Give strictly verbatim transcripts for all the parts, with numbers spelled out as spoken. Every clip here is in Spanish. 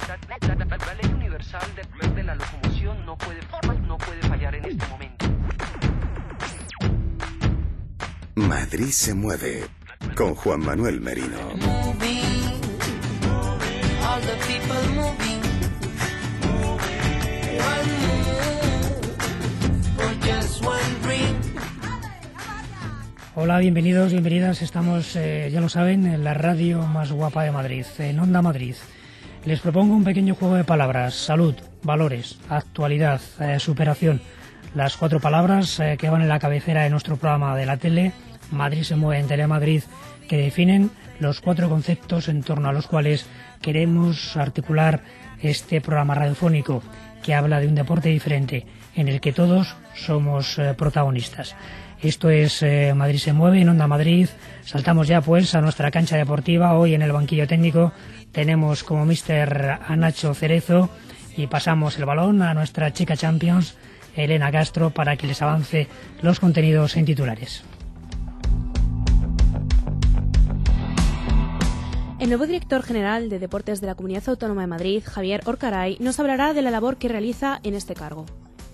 La ley universal de, de la locomoción no puede, no puede fallar en este momento. Madrid se mueve con Juan Manuel Merino. Hola, bienvenidos, bienvenidas. Estamos, eh, ya lo saben, en la radio más guapa de Madrid, en Onda Madrid. Les propongo un pequeño juego de palabras: salud, valores, actualidad, eh, superación. Las cuatro palabras eh, que van en la cabecera de nuestro programa de la tele, Madrid se mueve en Telemadrid, que definen los cuatro conceptos en torno a los cuales queremos articular este programa radiofónico que habla de un deporte diferente, en el que todos somos eh, protagonistas. Esto es eh, Madrid se mueve en Onda Madrid. Saltamos ya pues a nuestra cancha deportiva. Hoy en el banquillo técnico tenemos como míster a Nacho Cerezo y pasamos el balón a nuestra chica Champions, Elena Castro, para que les avance los contenidos en titulares. El nuevo director general de Deportes de la Comunidad Autónoma de Madrid, Javier Orcaray, nos hablará de la labor que realiza en este cargo.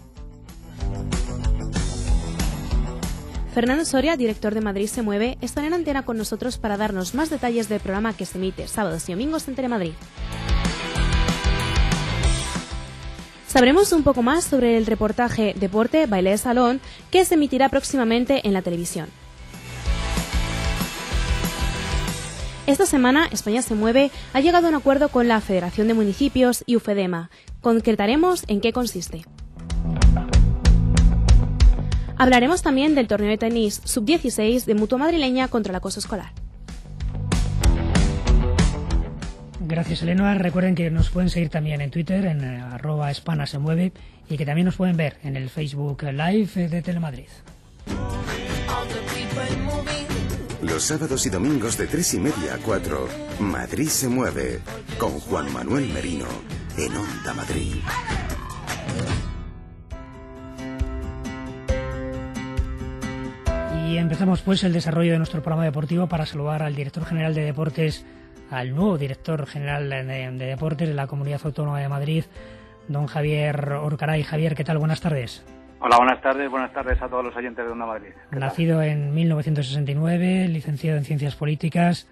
Fernando Soria, director de Madrid se mueve, estará en antena con nosotros para darnos más detalles del programa que se emite sábados y domingos en Telemadrid. Sabremos un poco más sobre el reportaje Deporte, Baile de Salón, que se emitirá próximamente en la televisión. Esta semana, España se mueve ha llegado a un acuerdo con la Federación de Municipios y UFEDEMA. Concretaremos en qué consiste. Hablaremos también del torneo de tenis sub dieciséis de Mutua Madrileña contra el acoso escolar. Gracias, Elena. Recuerden que nos pueden seguir también en Twitter, en eh, arroba Espana se mueve, y que también nos pueden ver en el Facebook Live de Telemadrid. Los sábados y domingos de tres y media a cuatro, Madrid se mueve con Juan Manuel Merino en Onda Madrid. Y empezamos pues el desarrollo de nuestro programa deportivo para saludar al director general de Deportes, al nuevo director general de, de Deportes de la Comunidad Autónoma de Madrid, don Javier Orcaray. Javier, ¿qué tal? Buenas tardes. Hola, buenas tardes, buenas tardes a todos los oyentes de Onda Madrid. Nacido en mil novecientos sesenta y nueve, licenciado en Ciencias Políticas,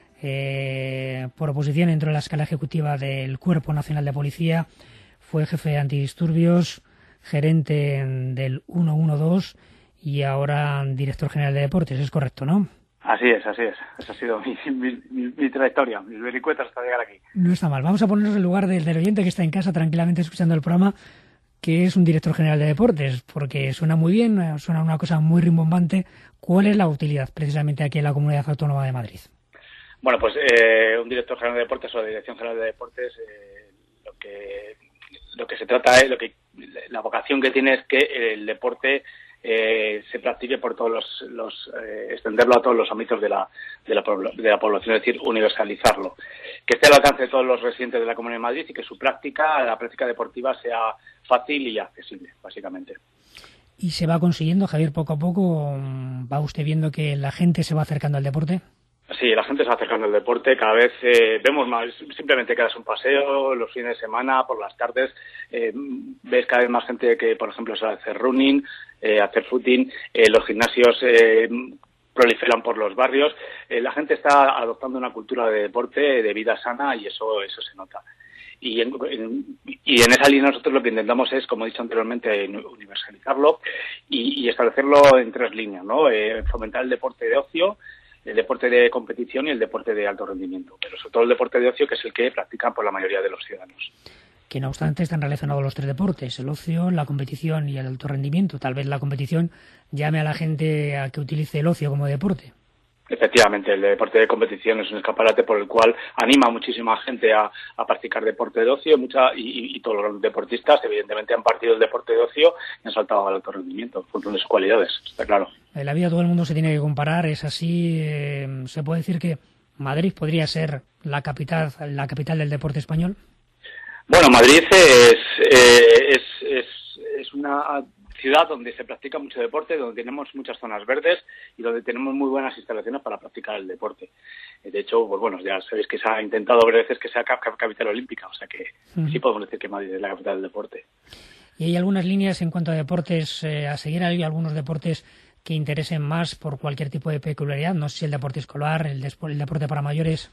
eh, por oposición entró en la escala ejecutiva del Cuerpo Nacional de Policía, fue jefe de antidisturbios, gerente del ciento doce y ahora director general de Deportes, ¿es correcto, no? Así es, así es. Esa ha sido mi, mi, mi, mi trayectoria, mis vericuetas hasta llegar aquí. No está mal. Vamos a ponernos en lugar del, del oyente que está en casa tranquilamente escuchando el programa, que es un director general de Deportes, porque suena muy bien, suena una cosa muy rimbombante. ¿Cuál es la utilidad precisamente aquí en la Comunidad Autónoma de Madrid? Bueno, pues eh, un director general de Deportes o la Dirección General de Deportes, eh, lo que lo que se trata es, lo que la vocación que tiene es que el deporte Eh, se practique por todos los, los eh, extenderlo a todos los ámbitos de la, de la de la población, es decir, universalizarlo, que esté al alcance de todos los residentes de la Comunidad de Madrid y que su práctica, la práctica deportiva, sea fácil y accesible, básicamente. ¿Y se va consiguiendo, Javier, poco a poco? ¿Va usted viendo que la gente se va acercando al deporte? Sí, la gente se va acercando al deporte, cada vez eh, vemos más, simplemente que das un paseo los fines de semana, por las tardes, eh, ves cada vez más gente que, por ejemplo, sabe hacer running, eh, hacer footing, eh, los gimnasios eh, proliferan por los barrios, eh, la gente está adoptando una cultura de deporte, de vida sana, y eso eso se nota. Y en, en, y en esa línea nosotros lo que intentamos es, como he dicho anteriormente, universalizarlo y, y establecerlo en tres líneas, ¿no? Eh, fomentar el deporte de ocio, el deporte de competición y el deporte de alto rendimiento, pero sobre todo el deporte de ocio, que es el que practican por la mayoría de los ciudadanos. Que no obstante están relacionados los tres deportes, el ocio, la competición y el alto rendimiento. Tal vez la competición llame a la gente a que utilice el ocio como deporte. Efectivamente, el deporte de competición es un escaparate por el cual anima a muchísima gente a, a practicar deporte de ocio, mucha, y, y todos los deportistas evidentemente han partido del deporte de ocio y han saltado al alto rendimiento en función de sus cualidades, está claro. En la vida todo el mundo se tiene que comparar, es así. Eh, ¿se puede decir que Madrid podría ser la capital, la capital del deporte español? Bueno, Madrid es, eh, es, es, es una ciudad donde se practica mucho deporte, donde tenemos muchas zonas verdes y donde tenemos muy buenas instalaciones para practicar el deporte. De hecho, pues bueno, ya sabéis que se ha intentado varias veces que sea capital olímpica, o sea que uh-huh. sí podemos decir que Madrid es la capital del deporte. ¿Y hay algunas líneas en cuanto a deportes eh, a seguir? ¿Hay algunos deportes que interesen más por cualquier tipo de peculiaridad? No sé si el deporte escolar, el, despo- el deporte para mayores.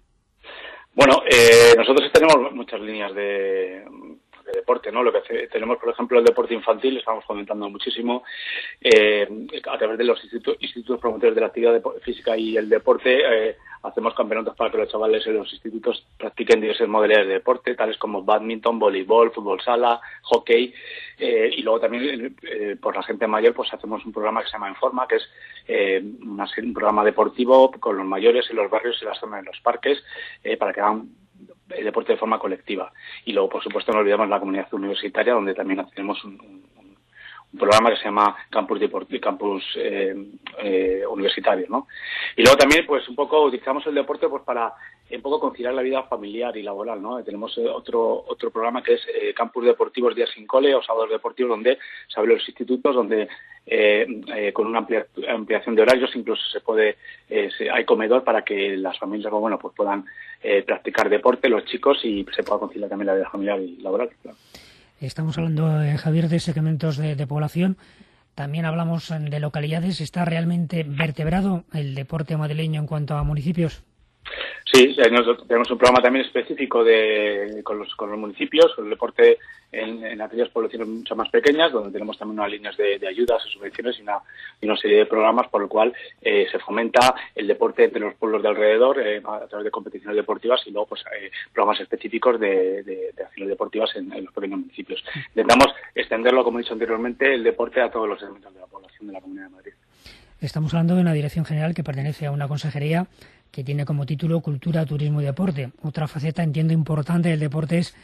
Bueno, eh, nosotros tenemos muchas líneas de, de deporte, ¿no? Lo que hace, tenemos, por ejemplo, el deporte infantil, estamos fomentando muchísimo eh, a través de los institutos, institutos promotores de la actividad de, física y el deporte. Eh, hacemos campeonatos para que los chavales en los institutos practiquen diversas modalidades de deporte, tales como badminton, voleibol, fútbol sala, hockey, eh, y luego también eh, por la gente mayor pues hacemos un programa que se llama Informa, que es eh, una, un programa deportivo con los mayores en los barrios y las zonas de los parques, eh, para que hagan el deporte de forma colectiva. Y luego, por supuesto, no olvidamos la comunidad universitaria, donde también tenemos un, un un programa que se llama Campus Deportivo, Campus eh, eh, Universitario, ¿no? Y luego también, pues, un poco utilizamos el deporte pues para un poco conciliar la vida familiar y laboral, ¿no? Tenemos eh, otro otro programa que es eh, Campus Deportivos Días sin Cole o Sábados Deportivos, donde se abre los institutos, donde eh, eh, con una amplia, ampliación de horarios incluso se puede, eh, se, hay comedor para que las familias, bueno, pues puedan eh, practicar deporte, los chicos, y se pueda conciliar también la vida familiar y laboral, claro. Estamos hablando, eh, Javier, de segmentos de, de población. También hablamos de localidades. ¿Está realmente vertebrado el deporte madrileño en cuanto a municipios? Sí, tenemos un programa también específico de con los, con los municipios, con el deporte en, en aquellas poblaciones mucho más pequeñas, donde tenemos también unas líneas de, de ayudas y subvenciones y una, y una serie de programas por el cual eh, se fomenta el deporte entre los pueblos de alrededor eh, a través de competiciones deportivas y luego pues eh, programas específicos de, de, de acciones deportivas en, en los pequeños municipios. Intentamos extenderlo, como he dicho anteriormente, el deporte a todos los segmentos de la población de la Comunidad de Madrid. Estamos hablando de una dirección general que pertenece a una consejería que tiene como título Cultura, Turismo y Deporte. Otra faceta, entiendo, importante del deporte es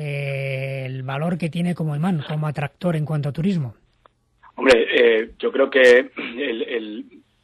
eh, el valor que tiene como imán, como atractor en cuanto a turismo. Hombre, eh, yo creo que el, el,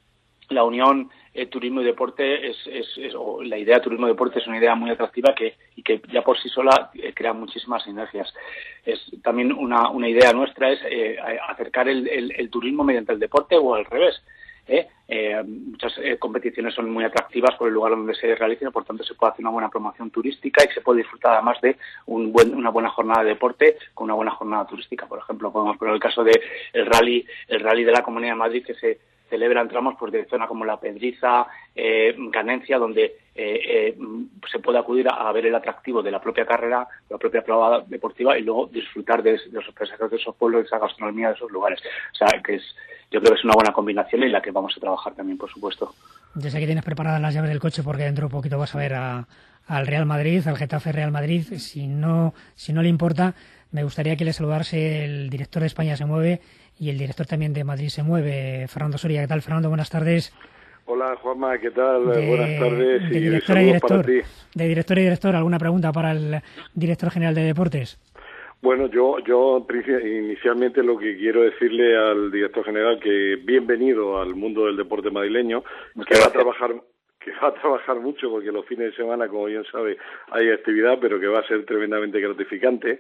la unión eh, turismo y deporte es, es, es o la idea turismo y deporte es una idea muy atractiva que y que ya por sí sola eh, crea muchísimas sinergias. Es también una, una idea nuestra es eh, acercar el, el, el turismo mediante el deporte o al revés. Eh, eh, muchas eh, competiciones son muy atractivas por el lugar donde se realicen, por tanto se puede hacer una buena promoción turística y se puede disfrutar además de un buen, una buena jornada de deporte con una buena jornada turística. Por ejemplo, podemos poner el caso de el rally, el rally de la Comunidad de Madrid, que se celebra en tramos pues, de zona como La Pedriza, eh, Canencia, donde eh, eh, se puede acudir a, a ver el atractivo de la propia carrera, de la propia prueba deportiva y luego disfrutar de, de los paisajes de esos pueblos, de esa gastronomía de esos lugares. O sea, que es, yo creo que es una buena combinación en la que vamos a trabajar también, por supuesto. Ya sé que tienes preparadas las llaves del coche porque dentro de poquito vas a ver a, al Real Madrid, al Getafe Real Madrid. Si no, si no le importa, me gustaría que le saludase el director de España se mueve y el director también de Madrid se mueve, Fernando Soria. ¿Qué tal, Fernando? Buenas tardes. Hola, Juanma, ¿qué tal? De, Buenas tardes. De y director y director, para ti. de director y director, ¿alguna pregunta para el director general de Deportes? Bueno, yo, yo inicialmente lo que quiero decirle al director general que bienvenido al mundo del deporte madrileño, que va a trabajar que va a trabajar mucho porque los fines de semana, como bien sabe, hay actividad, pero que va a ser tremendamente gratificante.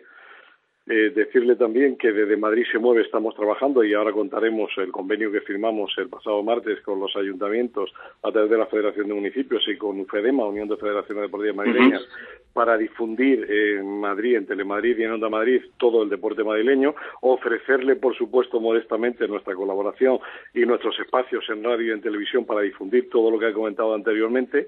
Eh, decirle también que desde Madrid se mueve estamos trabajando y ahora contaremos el convenio que firmamos el pasado martes con los ayuntamientos a través de la Federación de Municipios y con UFEDEMA, Unión de Federaciones Deportivas Madrileñas, uh-huh. para difundir en Madrid, en Telemadrid y en Onda Madrid todo el deporte madrileño, ofrecerle por supuesto modestamente nuestra colaboración y nuestros espacios en radio y en televisión para difundir todo lo que he comentado anteriormente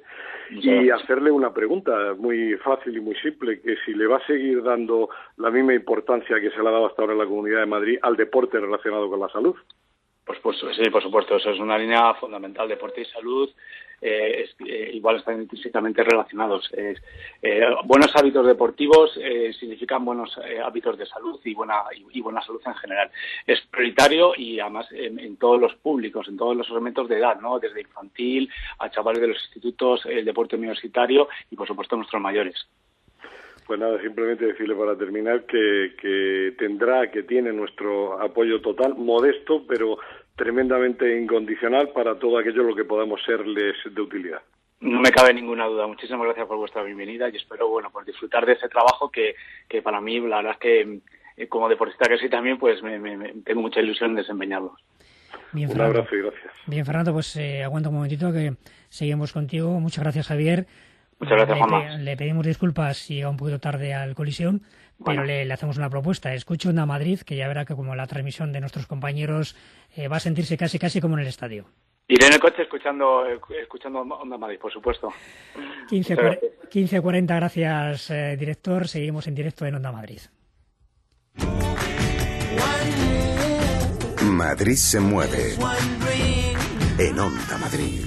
y hacerle una pregunta muy fácil y muy simple, que si le va a seguir dando la misma importancia que se le ha dado hasta ahora en la Comunidad de Madrid al deporte relacionado con la salud. Pues, pues sí, por supuesto, eso es una línea fundamental. Deporte y salud eh, es, eh, igual están intrínsecamente relacionados. Eh, eh, buenos hábitos deportivos eh, significan buenos eh, hábitos de salud y buena y, y buena salud en general. Es prioritario y además en, en todos los públicos, en todos los segmentos de edad, ¿no? Desde infantil a chavales de los institutos, el deporte universitario y por supuesto nuestros mayores. Pues nada, simplemente decirle para terminar que, que tendrá, que tiene nuestro apoyo total, modesto, pero tremendamente incondicional para todo aquello lo que podamos serles de utilidad. No me cabe ninguna duda. Muchísimas gracias por vuestra bienvenida y espero, bueno, pues disfrutar de ese trabajo que, que para mí la verdad es que eh, como deportista que soy también, pues me, me, me tengo mucha ilusión en desempeñarlos. Bien, un abrazo y gracias. Bien, Fernando, pues eh, aguanta un momentito que seguimos contigo. Muchas gracias, Javier. Muchas gracias, le, Juanma. le pedimos disculpas si llega un poquito tarde al Colisión, bueno. pero le, le hacemos una propuesta. Escuche Onda Madrid, que ya verá que como la transmisión de nuestros compañeros eh, va a sentirse casi casi como en el estadio. Iré en el coche escuchando escuchando Onda Madrid, por supuesto. quince cuarenta, gracias, eh, director. Seguimos en directo en Onda Madrid. Madrid se mueve en Onda Madrid.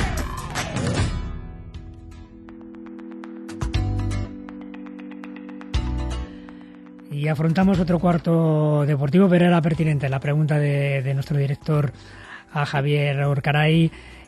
Y afrontamos otro cuarto deportivo, pero era pertinente la pregunta de, de nuestro director a Javier Orcaray,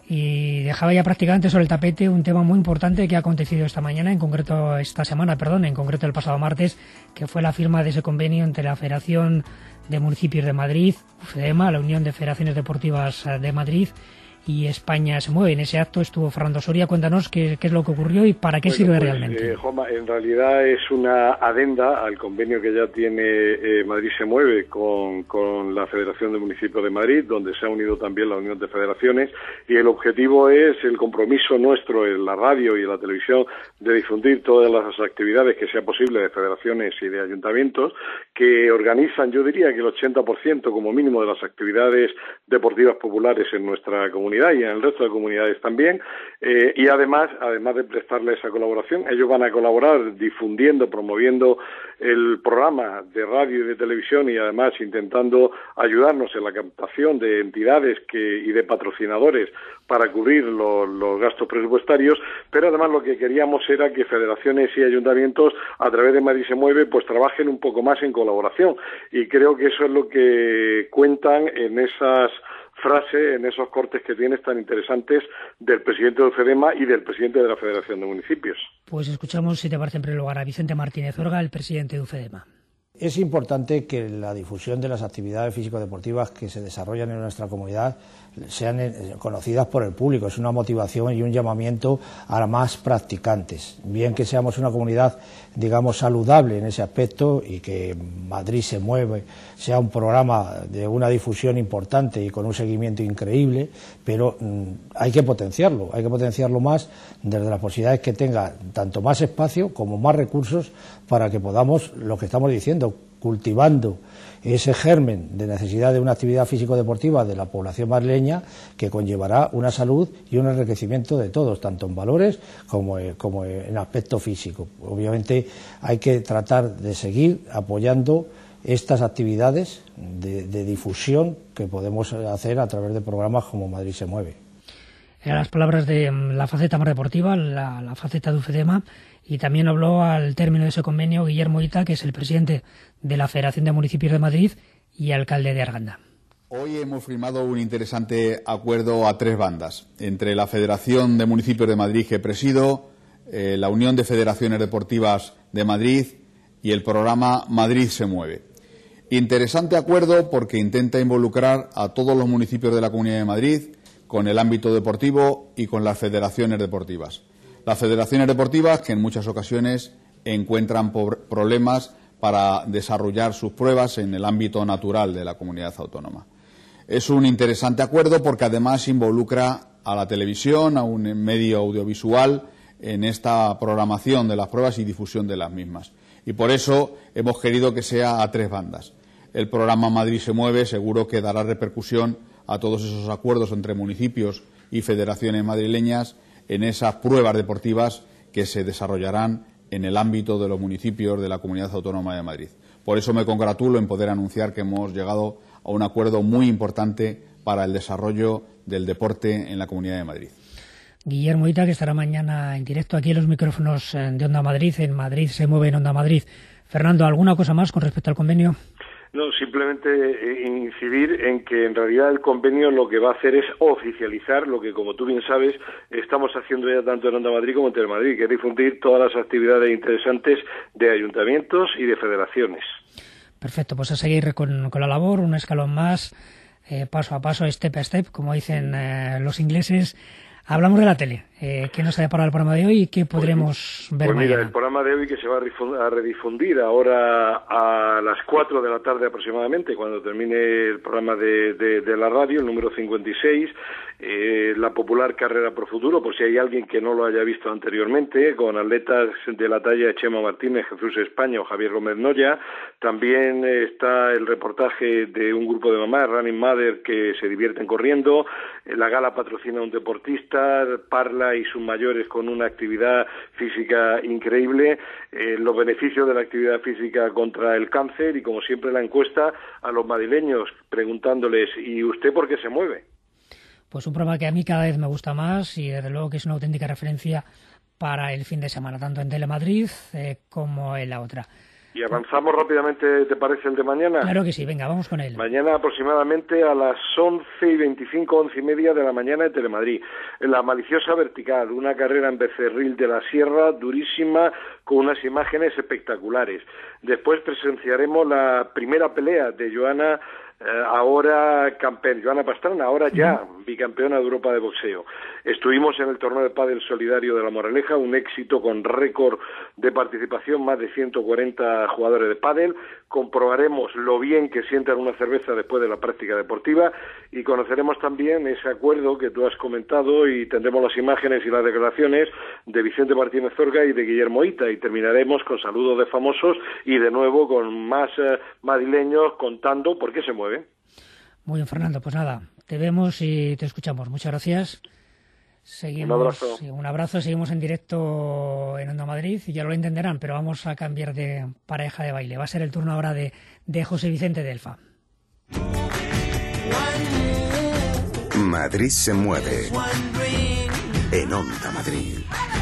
y dejaba ya prácticamente sobre el tapete un tema muy importante que ha acontecido esta mañana, en concreto esta semana, perdón, en concreto el pasado martes, que fue la firma de ese convenio entre la Federación de Municipios de Madrid, UFEDEMA, la Unión de Federaciones Deportivas de Madrid, y España se mueve. En ese acto estuvo Fernando Soria. Cuéntanos qué, qué es lo que ocurrió y para qué bueno, sirve pues, realmente. Eh, Juanma, en realidad es una adenda al convenio que ya tiene eh, Madrid se mueve con, con la Federación de Municipios de Madrid, donde se ha unido también la Unión de Federaciones, y el objetivo es el compromiso nuestro en la radio y en la televisión de difundir todas las actividades que sea posible de federaciones y de ayuntamientos que organizan, yo diría que el ochenta por ciento como mínimo de las actividades deportivas populares en nuestra comunidad y en el resto de comunidades también, eh, y además, además de prestarle esa colaboración, ellos van a colaborar difundiendo, promoviendo el programa de radio y de televisión, y además intentando ayudarnos en la captación de entidades que, y de patrocinadores para cubrir lo, los gastos presupuestarios, pero además lo que queríamos era que federaciones y ayuntamientos a través de Madrid se mueve pues trabajen un poco más en colaboración, y creo que eso es lo que cuentan en esas frase, en esos cortes que tienes tan interesantes del presidente de UFEDEMA y del presidente de la Federación de Municipios. Pues escuchamos, si te parece, en primer lugar a Vicente Martínez Orga, el presidente de UFEDEMA. Es importante que la difusión de las actividades físico-deportivas que se desarrollan en nuestra comunidad sean conocidas por el público. Es una motivación y un llamamiento a más practicantes. Bien que seamos una comunidad, digamos, saludable en ese aspecto, y que Madrid se mueve sea un programa de una difusión importante y con un seguimiento increíble, pero mmm, hay que potenciarlo, hay que potenciarlo más desde las posibilidades que tenga tanto más espacio como más recursos para que podamos, lo que estamos diciendo, cultivando ese germen de necesidad de una actividad físico-deportiva de la población madrileña, que conllevará una salud y un enriquecimiento de todos, tanto en valores como, como en aspecto físico. Obviamente hay que tratar de seguir apoyando estas actividades de, de difusión que podemos hacer a través de programas como Madrid se mueve. Eran las palabras de la faceta más deportiva, la, la faceta de UFEDEMA, y también habló al término de ese convenio Guillermo Ita, que es el presidente de la Federación de Municipios de Madrid y alcalde de Arganda. Hoy hemos firmado un interesante acuerdo a tres bandas, entre la Federación de Municipios de Madrid, que presido, eh, la Unión de Federaciones Deportivas de Madrid y el programa Madrid se mueve. Interesante acuerdo porque intenta involucrar a todos los municipios de la Comunidad de Madrid con el ámbito deportivo y con las federaciones deportivas. Las federaciones deportivas que en muchas ocasiones encuentran problemas para desarrollar sus pruebas en el ámbito natural de la comunidad autónoma. Es un interesante acuerdo porque además involucra a la televisión, a un medio audiovisual, en esta programación de las pruebas y difusión de las mismas. Y por eso hemos querido que sea a tres bandas. El programa Madrid se mueve seguro que dará repercusión a todos esos acuerdos entre municipios y federaciones madrileñas en esas pruebas deportivas que se desarrollarán en el ámbito de los municipios de la Comunidad Autónoma de Madrid. Por eso me congratulo en poder anunciar que hemos llegado a un acuerdo muy importante para el desarrollo del deporte en la Comunidad de Madrid. Guillermo Ita, que estará mañana en directo aquí en los micrófonos de Onda Madrid, en Madrid se mueve en Onda Madrid. Fernando, ¿alguna cosa más con respecto al convenio? No, simplemente incidir en que en realidad el convenio lo que va a hacer es oficializar lo que, como tú bien sabes, estamos haciendo ya tanto en Onda Madrid como en Telemadrid, que es difundir todas las actividades interesantes de ayuntamientos y de federaciones. Perfecto, pues a seguir con, con la labor, un escalón más, eh, paso a paso, step a step, como dicen eh, los ingleses. Hablamos de la tele. Eh, ¿Qué nos ha deparado el programa de hoy y qué podremos pues, ver pues mira, mañana? El programa de hoy que se va a redifundir ahora a las cuatro de la tarde aproximadamente, cuando termine el programa de, de, de la radio, el número cincuenta y seis, eh, la popular Carrera Pro Futuro, por si hay alguien que no lo haya visto anteriormente, con atletas de la talla de Chema Martínez, Jesús España o Javier Gómez Noya. También eh, está el reportaje de un grupo de mamás, Running Mother, que se divierten corriendo. Eh, la gala patrocina a un deportista, Parla y sus mayores con una actividad física increíble, eh, los beneficios de la actividad física contra el cáncer y, como siempre, la encuesta a los madrileños preguntándoles: ¿y usted por qué se mueve? Pues un programa que a mí cada vez me gusta más y desde luego que es una auténtica referencia para el fin de semana, tanto en Telemadrid eh, como en la otra. Y avanzamos rápidamente, ¿te parece el de mañana? Claro que sí, venga, vamos con él. Mañana aproximadamente a las once y veinticinco, once y media de la mañana en Telemadrid. La maliciosa vertical, una carrera en Becerril de la Sierra, durísima, con unas imágenes espectaculares. Después presenciaremos la primera pelea de Joana, eh, ahora campeona, Joana Pastrana, ahora ya bicampeona de Europa de boxeo. Estuvimos en el torneo de pádel solidario de La Moraleja, un éxito con récord de participación, más de ciento cuarenta jugadores de pádel. Comprobaremos lo bien que sientan una cerveza después de la práctica deportiva y conoceremos también ese acuerdo que tú has comentado y tendremos las imágenes y las declaraciones de Vicente Martínez Zorga y de Guillermo Hita, y terminaremos con saludos de famosos y de nuevo con más eh, madrileños contando por qué se mueven. Muy bien, Fernando, pues nada, te vemos y te escuchamos. Muchas gracias. Seguimos, un abrazo. Sí, un abrazo, seguimos en directo en Onda Madrid y ya lo entenderán, pero vamos a cambiar de pareja de baile. Va a ser el turno ahora de, de José Vicente de Elfa. Madrid se mueve en Onda Madrid.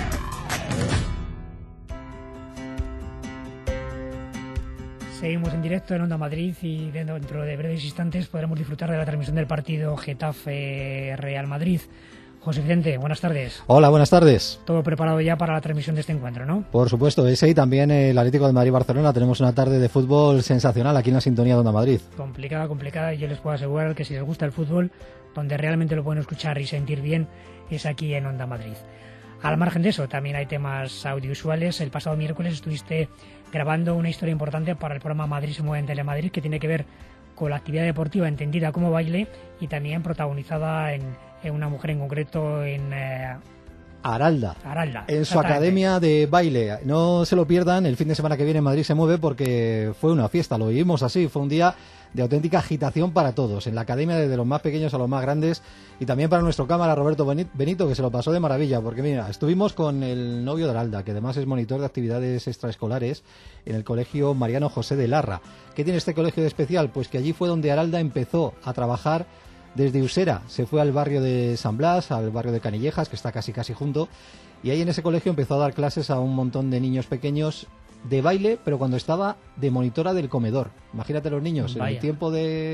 Seguimos en directo en Onda Madrid y dentro de breves instantes podremos disfrutar de la transmisión del partido Getafe-Real Madrid. José Vicente, buenas tardes. Hola, buenas tardes. Todo preparado ya para la transmisión de este encuentro, ¿no? Por supuesto, ese y también el Atlético de Madrid-Barcelona. Tenemos una tarde de fútbol sensacional aquí en la sintonía de Onda Madrid. Complicada, complicada, y yo les puedo asegurar que si les gusta el fútbol, donde realmente lo pueden escuchar y sentir bien es aquí en Onda Madrid. Al margen de eso, también hay temas audiovisuales. El pasado miércoles estuviste grabando una historia importante para el programa Madrid se mueve en Telemadrid, que tiene que ver con la actividad deportiva entendida como baile y también protagonizada en, en una mujer en concreto en... Eh, Aralda, Aralda, en su academia de baile. No se lo pierdan, el fin de semana que viene en Madrid se mueve porque fue una fiesta, lo vivimos así, fue un día de auténtica agitación para todos, en la academia desde los más pequeños a los más grandes y también para nuestro cámara Roberto Benito, que se lo pasó de maravilla, porque mira, estuvimos con el novio de Aralda, que además es monitor de actividades extraescolares en el colegio Mariano José de Larra. ¿Qué tiene este colegio de especial? Pues que allí fue donde Aralda empezó a trabajar. Desde Usera se fue al barrio de San Blas, al barrio de Canillejas, que está casi casi junto, y ahí en ese colegio empezó a dar clases a un montón de niños pequeños de baile, pero cuando estaba de monitora del comedor. Imagínate los niños, Vaya. En el tiempo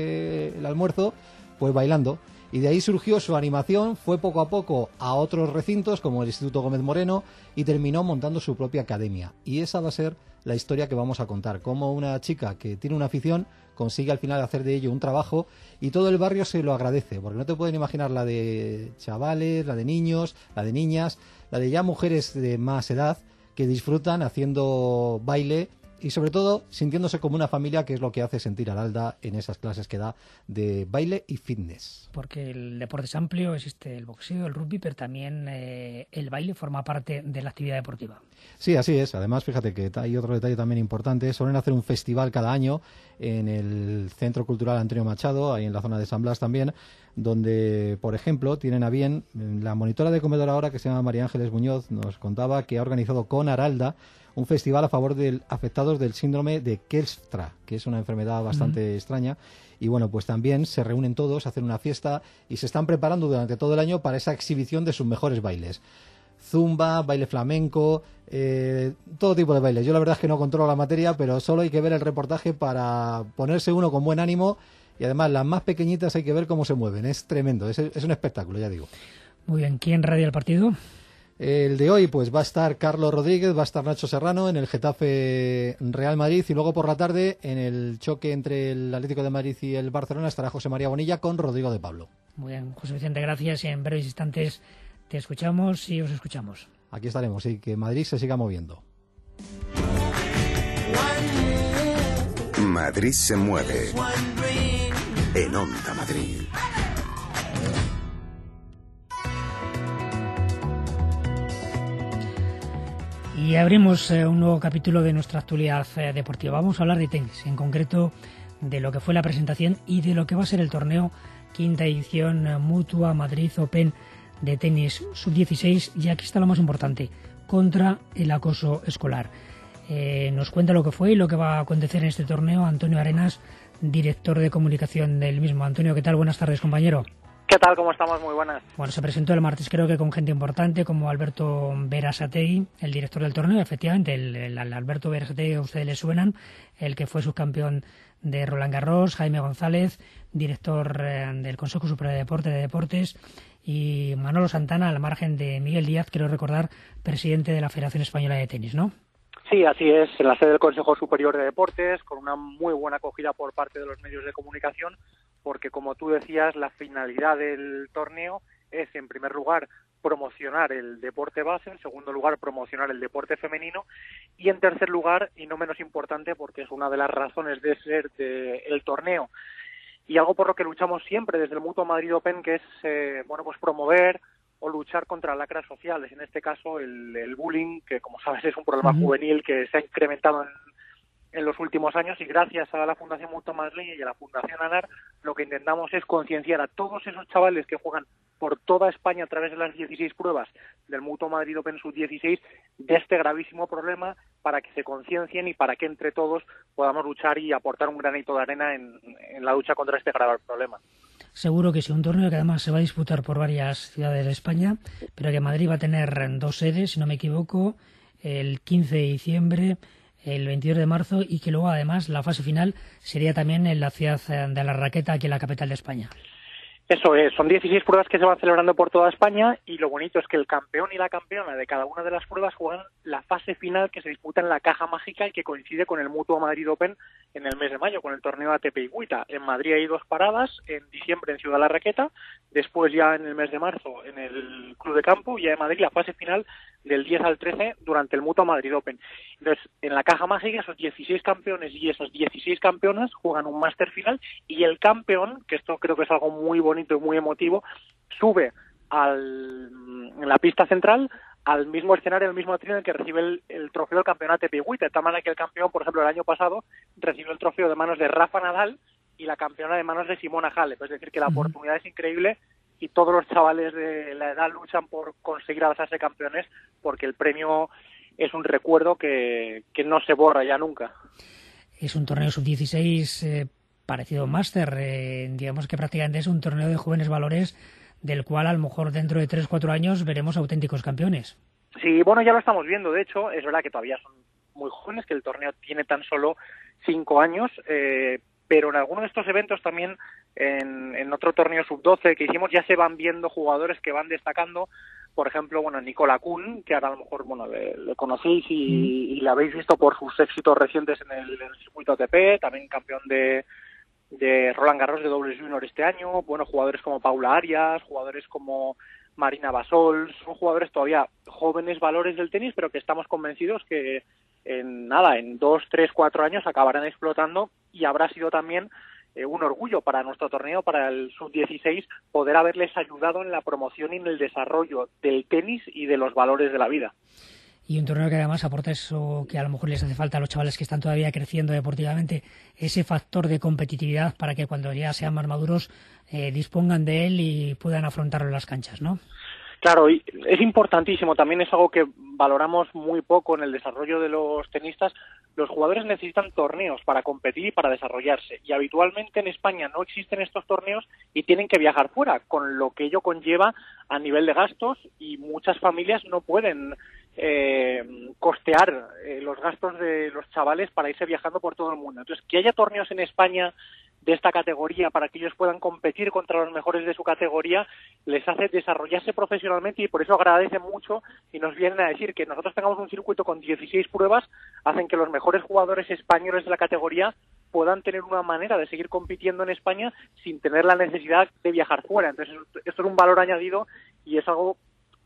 del almuerzo, pues bailando. Y de ahí surgió su animación, fue poco a poco a otros recintos, como el Instituto Gómez Moreno, y terminó montando su propia academia. Y esa va a ser la historia que vamos a contar, cómo una chica que tiene una afición consigue al final hacer de ello un trabajo y todo el barrio se lo agradece, porque no te pueden imaginar la de chavales, la de niños, la de niñas, la de ya mujeres de más edad que disfrutan haciendo baile y sobre todo sintiéndose como una familia, que es lo que hace sentir a Aralda en esas clases que da de baile y fitness. Porque el deporte es amplio, existe el boxeo, el rugby, pero también eh, el baile forma parte de la actividad deportiva. Sí, así es. Además, fíjate que hay otro detalle también importante. Suelen hacer un festival cada año en el Centro Cultural Antonio Machado, ahí en la zona de San Blas también, donde, por ejemplo, tienen a bien, la monitora de comedor ahora, que se llama María Ángeles Muñoz, nos contaba que ha organizado con Aralda un festival a favor de afectados del síndrome de Kelstra, que es una enfermedad bastante uh-huh. extraña. Y bueno, pues también se reúnen todos, hacen una fiesta y se están preparando durante todo el año para esa exhibición de sus mejores bailes. Zumba, baile flamenco, eh, todo tipo de bailes. Yo la verdad es que no controlo la materia, pero solo hay que ver el reportaje para ponerse uno con buen ánimo. Y además las más pequeñitas hay que ver cómo se mueven. Es tremendo, es, es un espectáculo, ya digo. Muy bien, ¿quién radia el partido? El de hoy pues va a estar Carlos Rodríguez, va a estar Nacho Serrano en el Getafe Real Madrid y luego por la tarde en el choque entre el Atlético de Madrid y el Barcelona estará José María Bonilla con Rodrigo de Pablo. Muy bien, José Vicente, gracias y en breves instantes te escuchamos y os escuchamos. Aquí estaremos y que Madrid se siga moviendo. Madrid se mueve en Onda Madrid. Y abrimos eh, un nuevo capítulo de nuestra actualidad eh, deportiva. Vamos a hablar de tenis, en concreto de lo que fue la presentación y de lo que va a ser el torneo quinta edición eh, Mutua Madrid Open de tenis sub dieciséis. Y aquí está lo más importante, contra el acoso escolar. Eh, nos cuenta lo que fue y lo que va a acontecer en este torneo Antonio Arenas, director de comunicación del mismo. Antonio, ¿qué tal? Buenas tardes, compañero. ¿Qué tal? ¿Cómo estamos? Muy buenas. Bueno, se presentó el martes, creo que con gente importante como Alberto Berasategui, el director del torneo. Efectivamente, el, el, el Alberto Berasategui, a ustedes le suenan, el que fue subcampeón de Roland Garros, Jaime González, director eh, del Consejo Superior de Deporte de Deportes, y Manolo Santana, al margen de Miguel Díaz, quiero recordar, presidente de la Federación Española de Tenis, ¿no? Sí, así es, en la sede del Consejo Superior de Deportes, con una muy buena acogida por parte de los medios de comunicación, porque, como tú decías, la finalidad del torneo es, en primer lugar, promocionar el deporte base, en segundo lugar, promocionar el deporte femenino, y en tercer lugar, y no menos importante, porque es una de las razones de ser del torneo, y algo por lo que luchamos siempre desde el Mutua Madrid Open, que es eh, bueno, pues promover o luchar contra lacras sociales, en este caso el, el bullying, que como sabes es un problema uh-huh. juvenil que se ha incrementado en, en los últimos años, y gracias a la Fundación Mutua Madrid y a la Fundación ANAR lo que intentamos es concienciar a todos esos chavales que juegan por toda España a través de las dieciséis pruebas del Mutua Madrid Open sub dieciséis de este gravísimo problema, para que se conciencien y para que entre todos podamos luchar y aportar un granito de arena en, en la lucha contra este grave problema. Seguro que sí, un torneo que además se va a disputar por varias ciudades de España, pero que Madrid va a tener dos sedes, si no me equivoco, el quince de diciembre, el veintidós de marzo, y que luego además la fase final sería también en la ciudad de La Raqueta, aquí en la capital de España. Eso es, son dieciséis pruebas que se van celebrando por toda España, y lo bonito es que el campeón y la campeona de cada una de las pruebas juegan la fase final, que se disputa en la Caja Mágica y que coincide con el Mutua Madrid Open en el mes de mayo, con el torneo A T P Iguita. En Madrid hay dos paradas, en diciembre en Ciudad de la Raqueta, después ya en el mes de marzo en el Club de Campo, y ya en Madrid la fase final del diez al trece durante el Mutua Madrid Open. Entonces, en la Caja Mágica esos dieciséis campeones y esas dieciséis campeonas juegan un máster final, y el campeón, que esto creo que es algo muy bonito y muy emotivo, sube al, en la pista central al mismo escenario, el mismo trino en el que recibe el, el trofeo del campeonato A T P Iguita, de tal manera que el campeón, por ejemplo, el año pasado recibió el trofeo de manos de Rafa Nadal y la campeona de manos de Simona Halep. Es decir, que la oportunidad es increíble, y todos los chavales de la edad luchan por conseguir alzarse campeones, porque el premio es un recuerdo que, que no se borra ya nunca. Es un torneo sub dieciséis eh, parecido a un máster, eh, digamos que prácticamente es un torneo de jóvenes valores, del cual a lo mejor dentro de tres o cuatro años veremos auténticos campeones. Sí, bueno, ya lo estamos viendo. De hecho, es verdad que todavía son muy jóvenes, que el torneo tiene tan solo cinco años, eh, pero en alguno de estos eventos también, en, en otro torneo sub doce que hicimos, ya se van viendo jugadores que van destacando. Por ejemplo, bueno, Nicola Kuhn, que ahora a lo mejor bueno le, le conocéis y, mm. y le habéis visto por sus éxitos recientes en el, en el circuito A T P, también campeón de de Roland Garros de dobles junior este año. Bueno, jugadores como Paula Arias, jugadores como Marina Basol, son jugadores todavía jóvenes valores del tenis, pero que estamos convencidos que en nada, en dos, tres, cuatro años acabarán explotando, y habrá sido también eh, un orgullo para nuestro torneo, para el sub dieciséis, poder haberles ayudado en la promoción y en el desarrollo del tenis y de los valores de la vida. Y un torneo que además aporta eso que a lo mejor les hace falta a los chavales que están todavía creciendo deportivamente, ese factor de competitividad, para que cuando ya sean más maduros eh, dispongan de él y puedan afrontarlo en las canchas, ¿no? Claro, y es importantísimo, también es algo que valoramos muy poco en el desarrollo de los tenistas. Los jugadores necesitan torneos para competir y para desarrollarse, y habitualmente en España no existen estos torneos y tienen que viajar fuera, con lo que ello conlleva a nivel de gastos, y muchas familias no pueden eh, costear eh, los gastos de los chavales para irse viajando por todo el mundo. Entonces, que haya torneos en España de esta categoría para que ellos puedan competir contra los mejores de su categoría les hace desarrollarse profesionalmente, y por eso agradecen mucho y nos vienen a decir que nosotros tengamos un circuito con dieciséis pruebas, hacen que los mejores jugadores españoles de la categoría puedan tener una manera de seguir compitiendo en España sin tener la necesidad de viajar fuera. Entonces esto es un valor añadido y es algo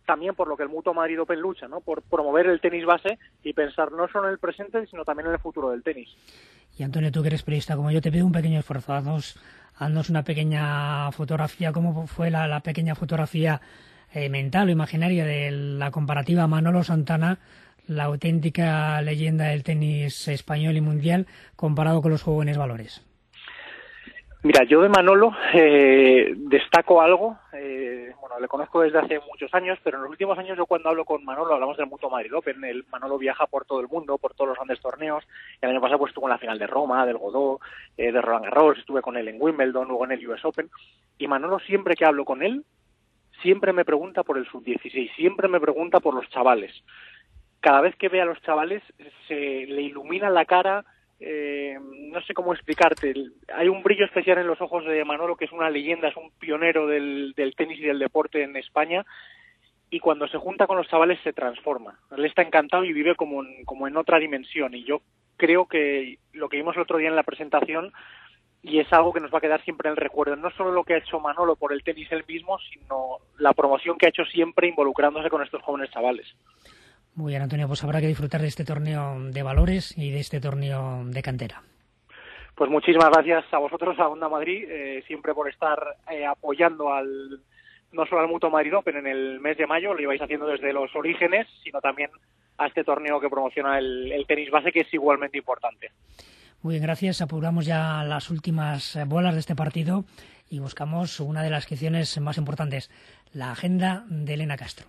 también por lo que el Mutua Madrid Open lucha, ¿no? Por promover el tenis base y pensar no solo en el presente, sino también en el futuro del tenis. Y Antonio, tú que eres periodista como yo, te pido un pequeño esfuerzo. Haznos, haznos una pequeña fotografía. ¿Cómo fue la, la pequeña fotografía eh, mental o imaginaria de la comparativa Manolo Santana, la auténtica leyenda del tenis español y mundial, comparado con los jóvenes valores? Mira, yo de Manolo eh, destaco algo, eh, bueno, le conozco desde hace muchos años, pero en los últimos años yo cuando hablo con Manolo, hablamos del Mutua Madrid Open, el Manolo viaja por todo el mundo, por todos los grandes torneos, el año pasado pues estuvo en la final de Roma, del Godó, eh, de Roland Garros, estuve con él en Wimbledon, luego en el U S Open, y Manolo siempre que hablo con él, siempre me pregunta por el sub dieciséis, siempre me pregunta por los chavales. Cada vez que ve a los chavales se le ilumina la cara. Eh, no sé cómo explicarte, hay un brillo especial en los ojos de Manolo, que es una leyenda, es un pionero del, del tenis y del deporte en España, y cuando se junta con los chavales se transforma. Él está encantado y vive como en, como en otra dimensión, y yo creo que lo que vimos el otro día en la presentación, y es algo que nos va a quedar siempre en el recuerdo, no solo lo que ha hecho Manolo por el tenis él mismo, sino la promoción que ha hecho siempre involucrándose con estos jóvenes chavales. Muy bien, Antonio, pues habrá que disfrutar de este torneo de valores y de este torneo de cantera. Pues muchísimas gracias a vosotros, a Onda Madrid, eh, siempre por estar eh, apoyando al no solo al Mutua Madrid Open en el mes de mayo, lo ibais haciendo desde los orígenes, sino también a este torneo que promociona el, el tenis base, que es igualmente importante. Muy bien, gracias. Apuramos ya las últimas bolas de este partido y buscamos una de las secciones más importantes, la agenda de Elena Castro.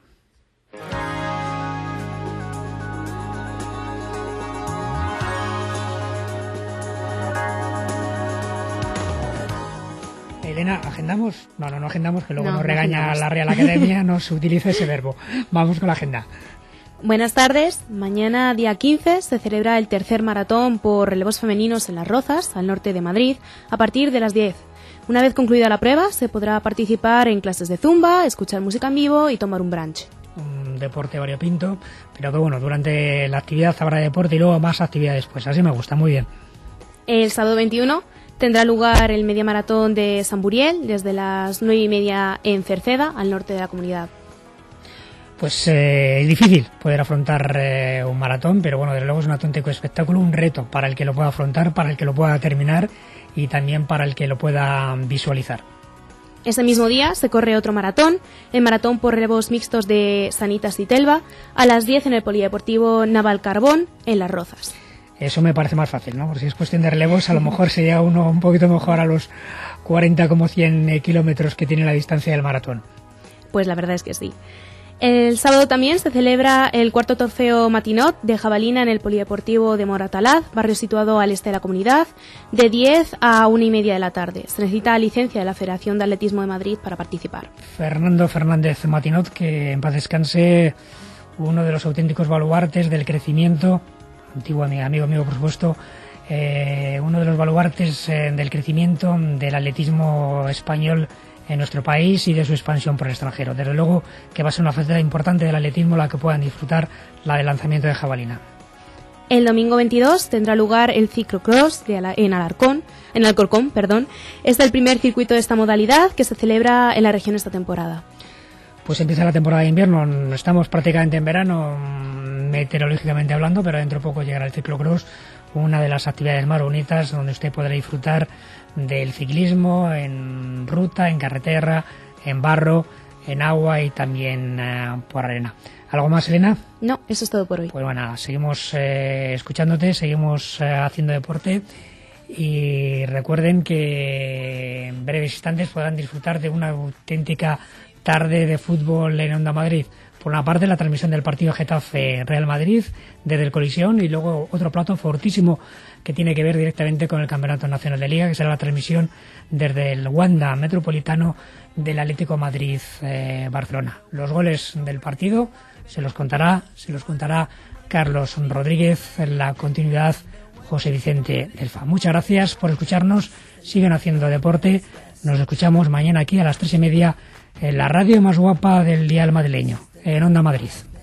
Elena, ¿agendamos? No, no, no agendamos, que luego no, nos no regaña agendamos. la Real Academia, no se utiliza ese verbo. Vamos con la agenda. Buenas tardes. Mañana, día quince, se celebra el tercer maratón por relevos femeninos en Las Rozas, al norte de Madrid, a partir de las diez. Una vez concluida la prueba, se podrá participar en clases de zumba, escuchar música en vivo y tomar un brunch. Un deporte variopinto, pero que bueno, durante la actividad habrá deporte y luego más actividades después. Así me gusta, muy bien. El sábado veintiuno tendrá lugar el media maratón de San Buriel, desde las nueve y media en Cerceda, al norte de la comunidad. Pues eh, es difícil poder afrontar eh, un maratón, pero bueno, desde luego es un auténtico espectáculo, un reto para el que lo pueda afrontar, para el que lo pueda terminar y también para el que lo pueda visualizar. Ese mismo día se corre otro maratón, el maratón por relevos mixtos de Sanitas y Telva, a las diez en el Polideportivo Naval Carbón, en Las Rozas. Eso me parece más fácil, ¿no? Porque si es cuestión de relevos, a lo mejor se llega uno un poquito mejor a los cuarenta como cien kilómetros que tiene la distancia del maratón. Pues la verdad es que sí. El sábado también se celebra el cuarto trofeo Matinot de jabalina en el Polideportivo de Moratalaz, barrio situado al este de la comunidad, de diez a una y media de la tarde. Se necesita licencia de la Federación de Atletismo de Madrid para participar. Fernando Fernández Matinot, que en paz descanse, uno de los auténticos baluartes del crecimiento, antiguo amigo mío por supuesto, eh, uno de los baluartes eh, del crecimiento del atletismo español en nuestro país y de su expansión por el extranjero. Desde luego que va a ser una faceta importante del atletismo la que puedan disfrutar la del lanzamiento de jabalina. El domingo veintidós tendrá lugar el ciclocross de Ala- en Alarcón, en Alcorcón, perdón. Es el primer circuito de esta modalidad que se celebra en la región esta temporada. Pues empieza la temporada de invierno, estamos prácticamente en verano, meteorológicamente hablando, pero dentro de poco llegará el ciclocross, una de las actividades más bonitas donde usted podrá disfrutar del ciclismo en ruta, en carretera, en barro, en agua y también uh, por arena. ¿Algo más, Elena? No, eso es todo por hoy. Pues bueno, seguimos eh, escuchándote, seguimos eh, haciendo deporte y recuerden que en breves instantes podrán disfrutar de una auténtica tarde de fútbol en Onda Madrid. Por una parte, la transmisión del partido Getafe-Real Madrid desde el Colisión y luego otro plato fortísimo que tiene que ver directamente con el Campeonato Nacional de Liga, que será la transmisión desde el Wanda Metropolitano del Atlético Madrid-Barcelona. Eh, los goles del partido se los contará, se los contará Carlos Rodríguez, en la continuidad José Vicente Delfa. Muchas gracias por escucharnos, siguen haciendo deporte, nos escuchamos mañana aquí a las tres y media en la radio más guapa del dial madrileño, en Onda Madrid.